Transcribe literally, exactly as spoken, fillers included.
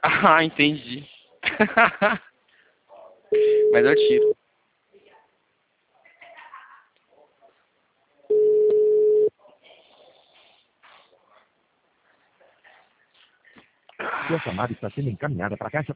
Ah, entendi. Mas eu tiro. Sua chamada está sendo encaminhada para a caixa